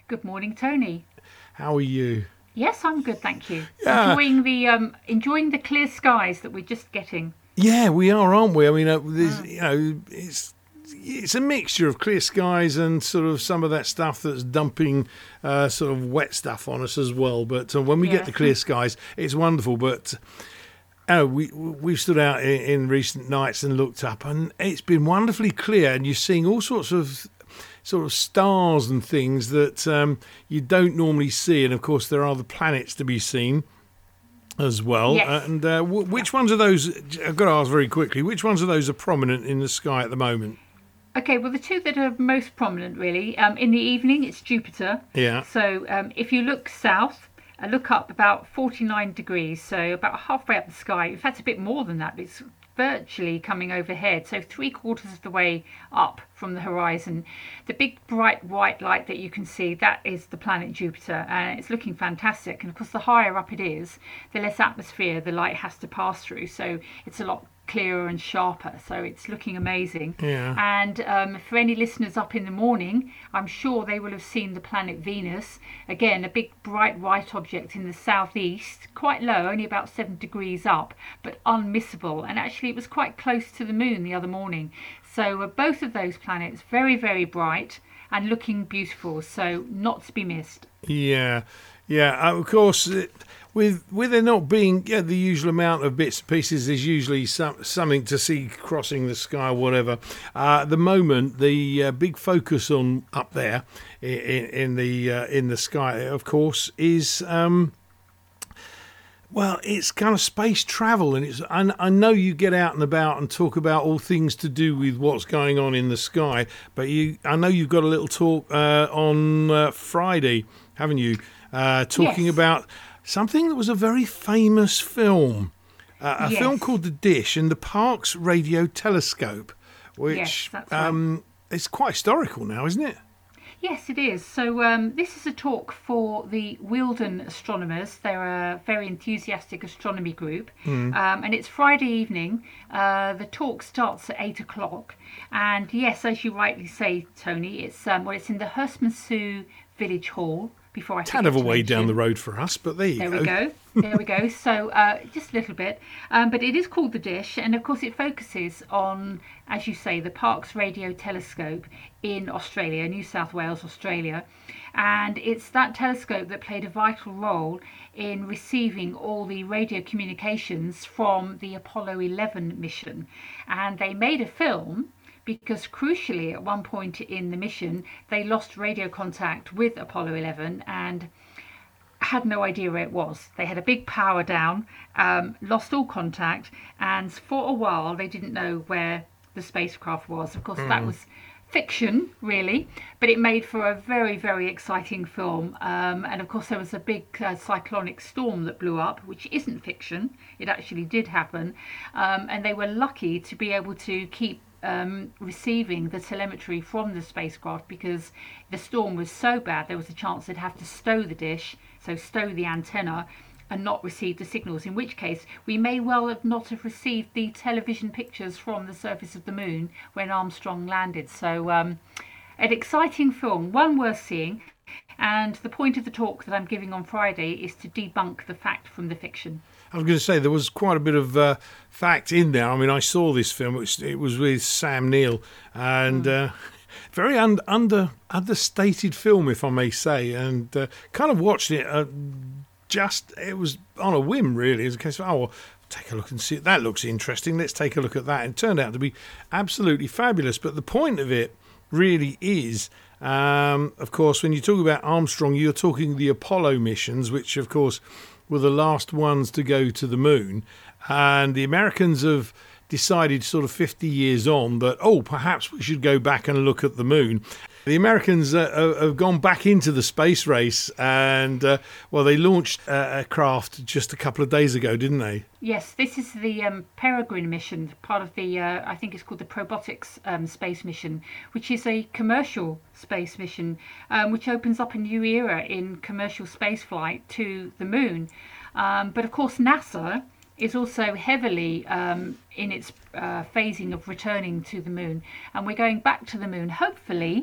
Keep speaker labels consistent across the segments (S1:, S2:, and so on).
S1: Good morning, Tony.
S2: How are you?
S1: Yes, I'm good, thank you.
S2: Yeah,
S1: Enjoying the clear skies that we're just getting.
S2: yeah, we are, aren't we? I mean,
S1: Mm.
S2: it's a mixture of clear skies and sort of some of that stuff that's dumping sort of wet stuff on us as well. But when we get
S1: Yes.
S2: the clear skies, it's wonderful. But we've stood out in recent nights and looked up, and it's been wonderfully clear, and you're seeing all sorts of sort of stars and things that you don't normally see. And of course, there are the planets to be seen as well.
S1: Yes.
S2: And
S1: Yeah.
S2: which ones of those? I've got to ask very quickly. Which ones of those are prominent in the sky at the moment?
S1: Okay, well, the two that are most prominent, really, in the evening, it's Jupiter.
S2: Yeah.
S1: So if you look south, look up about 49 degrees, so about halfway up the sky. In fact, a bit more than that. It's virtually coming overhead, so three-quarters of the way up from the horizon. The big bright white light that you can see, that is the planet Jupiter, and it's looking fantastic. And of course, the higher up it is, the less atmosphere the light has to pass through, so it's a lot clearer and sharper, so it's looking amazing.
S2: Yeah.
S1: And for any listeners up in the morning, I'm sure they will have seen the planet Venus, again a big bright white object in the southeast, quite low, only about 7 degrees up, but unmissable. And actually it was quite close to the moon the other morning. So both of those planets very, very bright and looking beautiful, so not to be missed.
S2: Yeah. Yeah. Of course. With there not being the usual amount of bits and pieces, there's usually something to see crossing the sky or whatever. At the moment, the big focus on up there in the sky, of course, is well, it's kind of space travel, and I know you get out and about and talk about all things to do with what's going on in the sky, but I know you've got a little talk on Friday, haven't you? Talking
S1: Yes,
S2: about something that was a very famous film, a film
S1: yes,
S2: called The Dish and the Parkes Radio Telescope,
S1: yes,
S2: which
S1: that's right.
S2: is quite historical now, isn't it?
S1: Yes, it is. So this is a talk for the Wealden astronomers. They're a very enthusiastic astronomy group, and it's Friday evening. The talk starts at 8 o'clock, and yes, as you rightly say, Tony, it's in the Herstmonceux Village Hall. Before I
S2: Tad of
S1: forget
S2: a
S1: to
S2: way down the
S1: mention.
S2: road for us, but there you
S1: There we
S2: go.
S1: go. There we go. So just a little bit, but it is called the Dish, and of course it focuses on, as you say, the Parkes Radio Telescope in Australia, New South Wales, Australia, and it's that telescope that played a vital role in receiving all the radio communications from the Apollo 11 mission, and they made a film because crucially at one point in the mission they lost radio contact with Apollo 11 and had no idea where it was. They had a big power down, lost all contact, and for a while they didn't know where the spacecraft was. Of course, that was fiction, really, but it made for a very, very exciting film. And of course, there was a big cyclonic storm that blew up, which isn't fiction, it actually did happen. And they were lucky to be able to keep receiving the telemetry from the spacecraft because the storm was so bad there was a chance they'd have to stow the dish, so stow the antenna and not receive the signals, in which case we may well have not have received the television pictures from the surface of the moon when Armstrong landed. So an exciting film, one worth seeing, and the point of the talk that I'm giving on Friday is to debunk the fact from the fiction.
S2: I was going to say there was quite a bit of fact in there. I mean, I saw this film. It was with Sam Neill, and very understated film, if I may say. And kind of watched it. It was on a whim, really. As a case of, well, take a look and see. That looks interesting. Let's take a look at that. And it turned out to be absolutely fabulous. But the point of it really is. Of course, when you talk about Armstrong, you're talking the Apollo missions, which, of course, were the last ones to go to the moon. And the Americans have decided sort of 50 years on that, perhaps we should go back and look at the moon. The Americans have gone back into the space race and, they launched a craft just a couple of days ago, didn't they?
S1: Yes, this is the Peregrine mission, part of the, I think it's called the Probotics space mission, which is a commercial space mission, which opens up a new era in commercial spaceflight to the moon. But of course, NASA is also heavily in its phasing of returning to the moon. And we're going back to the moon, hopefully,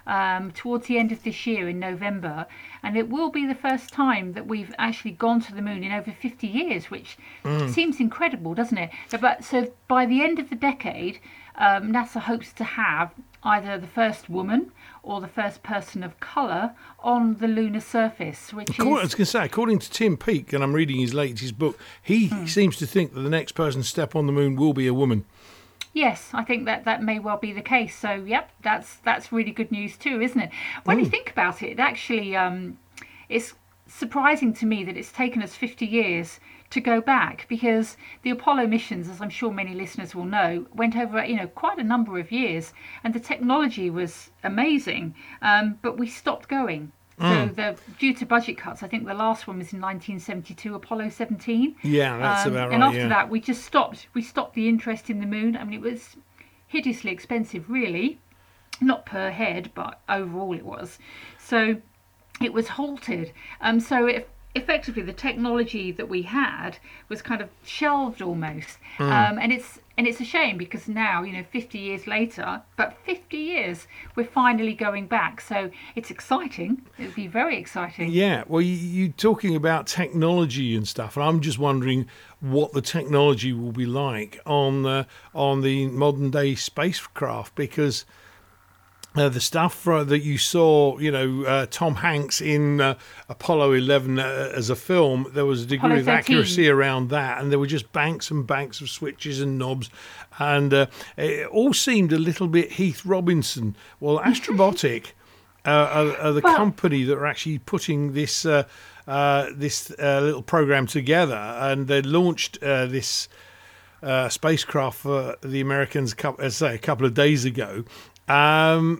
S1: towards the end of this year in November, and it will be the first time that we've actually gone to the moon in over 50 years, which seems incredible, doesn't it? But so by the end of the decade, NASA hopes to have either the first woman or the first person of colour on the lunar surface, which
S2: I was going to say, according to Tim Peake, and I'm reading his latest book, he seems to think that the next person to step on the moon will be a woman.
S1: Yes, I think that may well be the case. So, yep, that's really good news too, isn't it? When you think about it, it actually it's surprising to me that it's taken us 50 years to go back, because the Apollo missions, as I'm sure many listeners will know, went over quite a number of years, and the technology was amazing, but we stopped going. So due to budget cuts, I think the last one was in 1972, Apollo 17.
S2: Yeah, that's about right.
S1: And after that, we just stopped. We stopped the interest in the moon. I mean, it was hideously expensive, really, not per head, but overall it was. So it was halted. Effectively, the technology that we had was kind of shelved almost, and it's a shame, because now 50 years later, but 50 years, we're finally going back. So it's exciting. It'll be very exciting.
S2: Yeah, well, you're talking about technology and stuff, and I'm just wondering what the technology will be like on the modern day spacecraft, because the stuff that you saw, Tom Hanks in Apollo 11 as a film, there was a degree of accuracy around that, and there were just banks and banks of switches and knobs, and it all seemed a little bit Heath Robinson. Well, Astrobotic are the company that are actually putting this little program together, and they launched this spacecraft for the Americans, a couple of days ago. You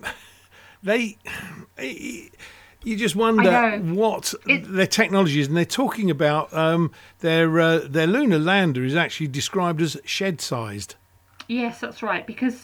S2: just wonder what their technology is, and they're talking about their lunar lander is actually described as shed-sized.
S1: Yes, that's right, because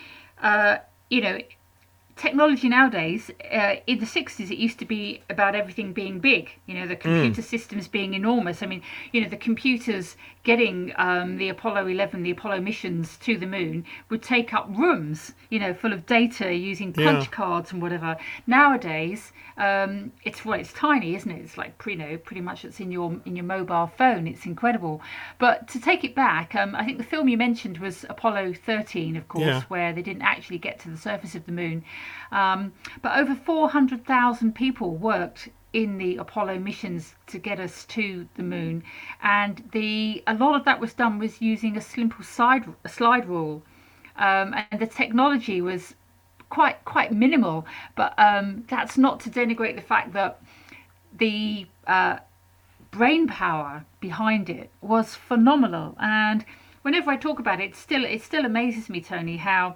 S1: technology nowadays, in the 60s, it used to be about everything being big, the computer systems being enormous. I mean, the computers getting the Apollo 11, the Apollo missions to the moon would take up rooms, full of data using punch cards and whatever. Nowadays, it's tiny, isn't it? It's like, pretty much it's in your mobile phone. It's incredible. But to take it back, I think the film you mentioned was Apollo 13, of course, where they didn't actually get to the surface of the moon. But over 400,000 people worked in the Apollo missions to get us to the moon, and a lot of that was done was using a simple slide rule, and the technology was quite minimal. But that's not to denigrate the fact that the brain power behind it was phenomenal. And whenever I talk about it, it still amazes me, Tony, how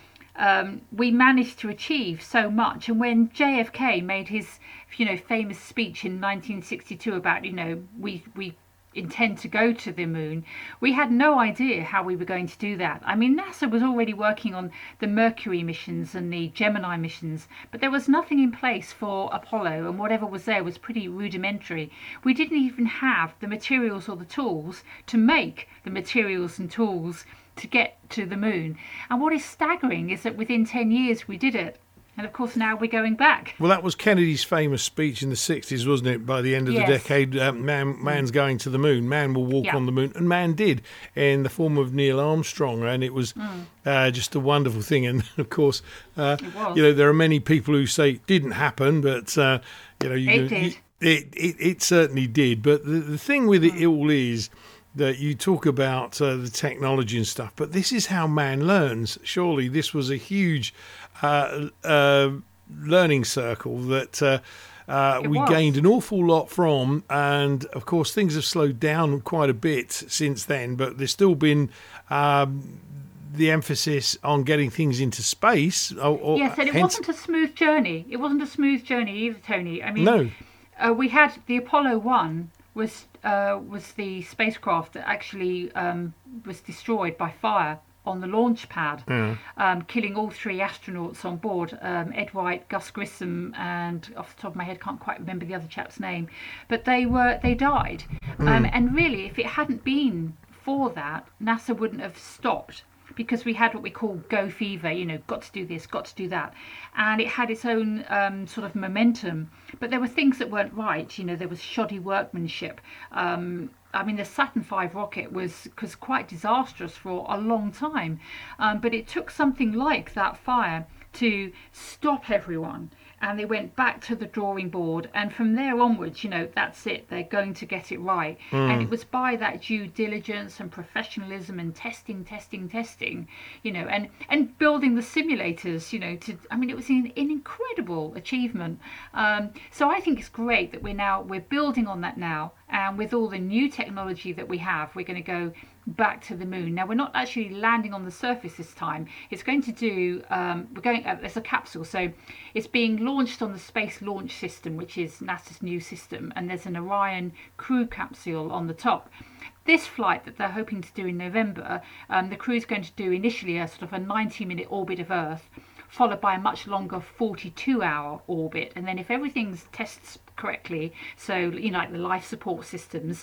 S1: we managed to achieve so much. And when JFK made his famous speech in 1962 about we intend to go to the moon, we had no idea how we were going to do that. I mean, NASA was already working on the Mercury missions and the Gemini missions, but there was nothing in place for Apollo, and whatever was there was pretty rudimentary. We didn't even have the materials or the tools to make the materials and tools to get to the moon. And what is staggering is that within 10 years we did it. And of course now we're going back.
S2: Well, that was Kennedy's famous speech in the 60s, wasn't it? By the end of the decade, man's going to the moon. Man will walk on the moon. And man did, in the form of Neil Armstrong. And it was just a wonderful thing. And of course, there are many people who say it didn't happen, but
S1: it did.
S2: It certainly did. But the thing with it all is that you talk about the technology and stuff, but this is how man learns. Surely this was a huge learning circle that we gained an awful lot from, and of course things have slowed down quite a bit since then, but there's still been the emphasis on getting things into space.
S1: Yes, and it wasn't a smooth journey. It wasn't a smooth journey either, Tony. I mean, we had the Apollo 1 was the spacecraft that actually was destroyed by fire on the launch pad, killing all three astronauts on board, Ed White, Gus Grissom, and off the top of my head can't quite remember the other chap's name, but they died. And really, if it hadn't been for that, NASA wouldn't have stopped. because we had what we call go fever, got to do this, got to do that. And it had its own sort of momentum. But there were things that weren't right. There was shoddy workmanship. The Saturn V rocket was quite disastrous for a long time. But it took something like that fire to stop everyone, and they went back to the drawing board, and from there onwards, that's it, they're going to get it right. And it was by that due diligence and professionalism and testing, and building the simulators, it was an incredible achievement. So I think it's great that we're building on that now, and with all the new technology that we have, we're going to go back to the moon. Now, we're not actually landing on the surface this time. It's going to do, there's a capsule, so it's being launched on the Space Launch System, which is NASA's new system, and there's an Orion crew capsule on the top. This flight that they're hoping to do in November, the crew is going to do initially a sort of a 90-minute orbit of Earth, followed by a much longer 42-hour orbit. And then if everything tests correctly, so like the life support systems,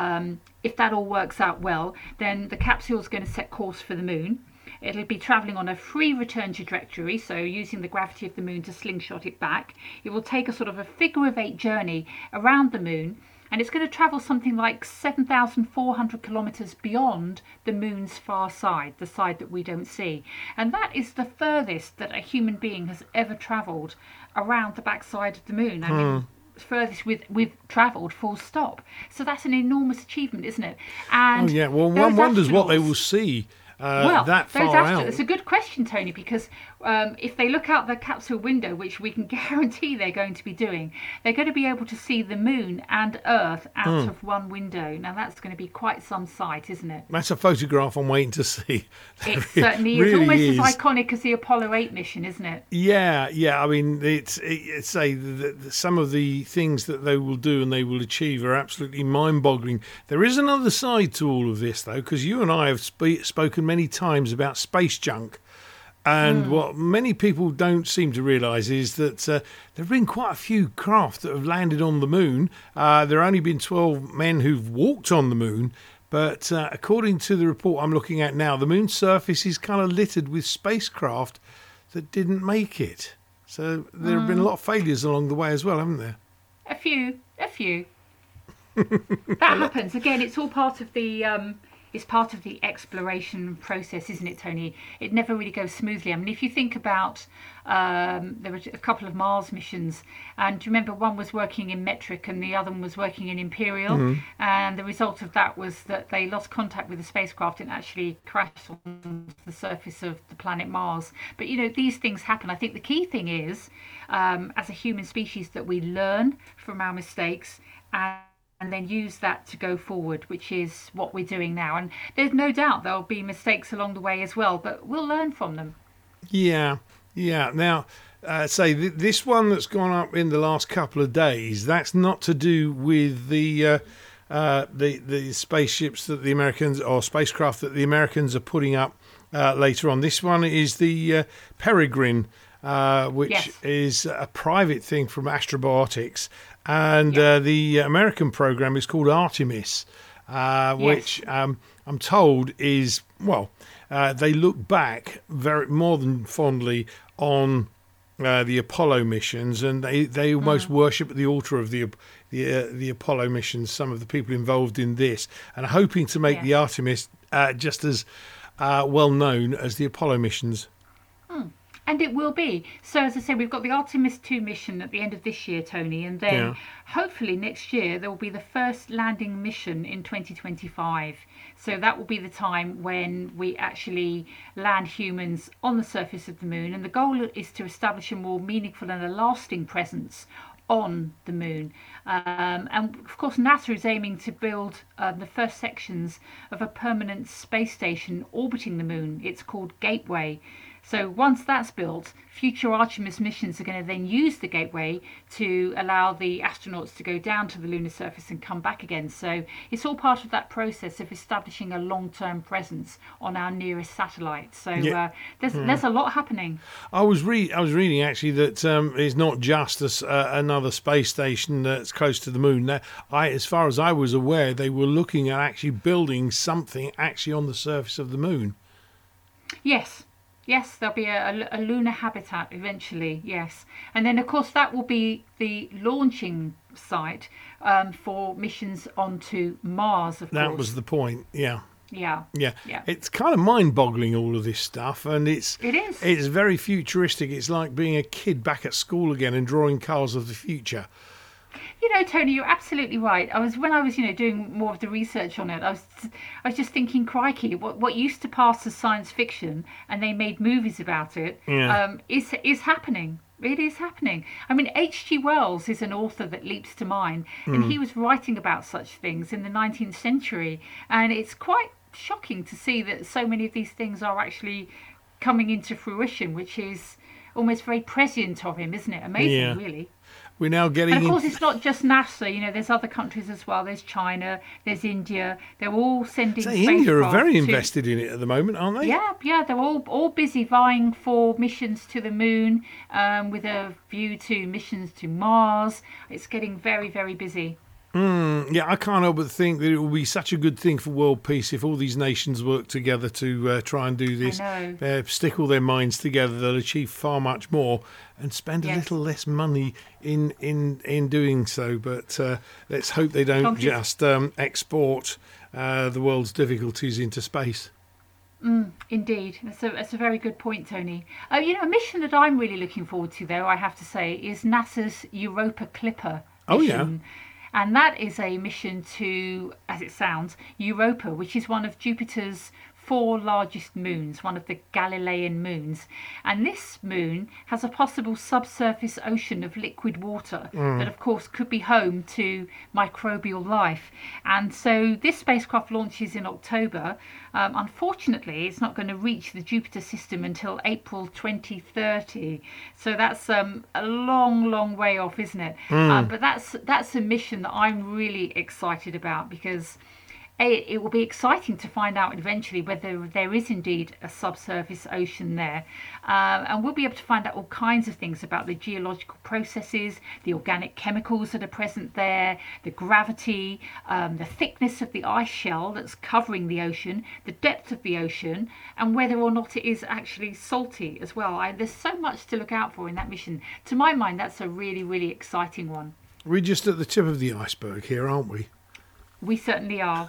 S1: if that all works out well, then the capsule is going to set course for the moon. It'll be travelling on a free return trajectory, so using the gravity of the moon to slingshot it back. It will take a sort of a figure-of-8 journey around the moon, and it's going to travel something like 7,400 kilometres beyond the moon's far side, the side that we don't see. And that is the furthest that a human being has ever travelled around the backside of the moon. Furthest we've travelled, full stop. So that's an enormous achievement, isn't it? And
S2: one wonders what they will see that far out.
S1: It's a good question, Tony, because if they look out the capsule window, which we can guarantee they're going to be doing, they're going to be able to see the moon and Earth out of one window. Now, that's going to be quite some sight, isn't it?
S2: That's a photograph I'm waiting to see.
S1: It certainly is. Almost as iconic as the Apollo 8 mission, isn't it?
S2: Yeah. I mean, it's some of the things that they will do and they will achieve are absolutely mind-boggling. There is another side to all of this, though, because you and I have spoken many times about space junk. And what many people don't seem to realise is that there have been quite a few craft that have landed on the moon. There have only been 12 men who've walked on the moon. But according to the report I'm looking at now, the moon's surface is kind of littered with spacecraft that didn't make it. So there have been a lot of failures along the way as well, haven't there?
S1: A few. That happens. Again, it's all part of the... It's part of the exploration process, isn't it, Tony? It never really goes smoothly. I mean, if you think about, there were a couple of Mars missions, and do you remember one was working in metric and the other one was working in Imperial, and the result of that was that they lost contact with the spacecraft and actually crashed on the surface of the planet Mars. But, these things happen. I think the key thing is, as a human species, that we learn from our mistakes and then use that to go forward, which is what we're doing now. And there's no doubt there'll be mistakes along the way as well, but we'll learn from them. Yeah.
S2: Now, this one that's gone up in the last couple of days, that's not to do with the spaceships that the Americans, or spacecraft that the Americans are putting up later on. This one is the Peregrine, which is a private thing from Astrobotics. And the American program is called Artemis, which I'm told is, they look back more than fondly on the Apollo missions, and they almost worship at the altar of the Apollo missions, some of the people involved in this, and are hoping to make the Artemis just as well known as the Apollo missions.
S1: And it will be. So, as I say, we've got the Artemis 2 mission at the end of this year, Tony, and then hopefully next year there will be the first landing mission in 2025. So that will be the time when we actually land humans on the surface of the moon, and the goal is to establish a more meaningful and a lasting presence on the moon. And of course NASA is aiming to build the first sections of a permanent space station orbiting the moon. It's called Gateway. So once that's built, future Artemis missions are going to then use the Gateway to allow the astronauts to go down to the lunar surface and come back again. So it's all part of that process of establishing a long-term presence on our nearest satellite. So there's a lot happening.
S2: I was reading actually that it's not just another space station that's close to the moon. As far as I was aware, they were looking at actually building something actually on the surface of the moon.
S1: Yes, yes, there'll be a lunar habitat eventually. Yes, and then of course that will be the launching site for missions onto Mars. Of
S2: That
S1: course,
S2: was the point. Yeah.
S1: yeah,
S2: Yeah,
S1: yeah,
S2: it's kind of mind-boggling, all of this stuff, and
S1: it is.
S2: it's very futuristic. It's like being a kid back at school again and drawing cars of the future.
S1: You know, Tony, you're absolutely right. When I was, doing more of the research on it, I was just thinking, crikey, what used to pass as science fiction, and they made movies about it,
S2: Yeah.
S1: is happening. It is happening. I mean, H.G. Wells is an author that leaps to mind, and he was writing about such things in the 19th century, and it's quite shocking to see that so many of these things are actually coming into fruition, which is almost very prescient of him, isn't it?
S2: Yeah.
S1: Amazing, really.
S2: We're now
S1: And
S2: getting
S1: of
S2: in.
S1: course, it's not just NASA. There's other countries as well. There's China. There's India. They're all sending
S2: So India are
S1: spacecraft
S2: very
S1: to.
S2: invested in it at the moment, aren't they?
S1: Yeah, yeah. They're all busy vying for missions to the moon, with a view to missions to Mars. It's getting very, very busy.
S2: Yeah, I can't help but think that it will be such a good thing for world peace if all these nations work together to try and do this.
S1: I know.
S2: Stick all their minds together, they'll achieve far much more and spend a
S1: Yes.
S2: little less money in doing so. But let's hope they don't
S1: Countries-
S2: just export the world's difficulties into space.
S1: Indeed, that's a very good point, Tony. A mission that I'm really looking forward to, though, I have to say, is NASA's Europa Clipper
S2: Oh, yeah.
S1: mission. And that is a mission to, as it sounds, Europa, which is one of Jupiter's 4 largest moons, one of the Galilean moons. And this moon has a possible subsurface ocean of liquid water that, of course, could be home to microbial life. And so this spacecraft launches in October. Unfortunately, it's not going to reach the Jupiter system until April 2030. So that's a long, long way off, isn't it? But that's a mission that I'm really excited about because it will be exciting to find out eventually whether there is indeed a subsurface ocean there. And we'll be able to find out all kinds of things about the geological processes, the organic chemicals that are present there, the gravity, the thickness of the ice shell that's covering the ocean, the depth of the ocean, and whether or not it is actually salty as well. There's so much to look out for in that mission. To my mind, that's a really, really exciting one.
S2: We're just at the tip of the iceberg here, aren't we?
S1: We certainly are.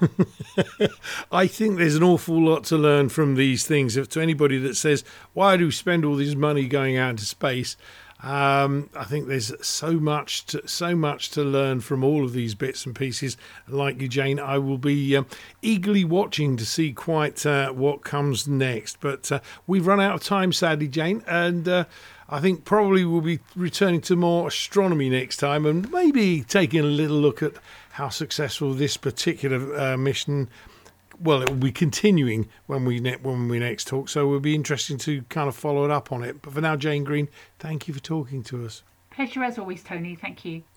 S2: I think there's an awful lot to learn from these things. If to anybody that says, why do we spend all this money going out into space? I think there's so much to learn from all of these bits and pieces. Like you, Jane, I will be eagerly watching to see quite what comes next. But we've run out of time, sadly, Jane, and I think probably we'll be returning to more astronomy next time and maybe taking a little look at how successful this particular mission. Well, it will be continuing when we next talk, so it will be interesting to kind of follow it up on it. But for now, Jane Green, thank you for talking to us.
S1: Pleasure as always, Tony. Thank you.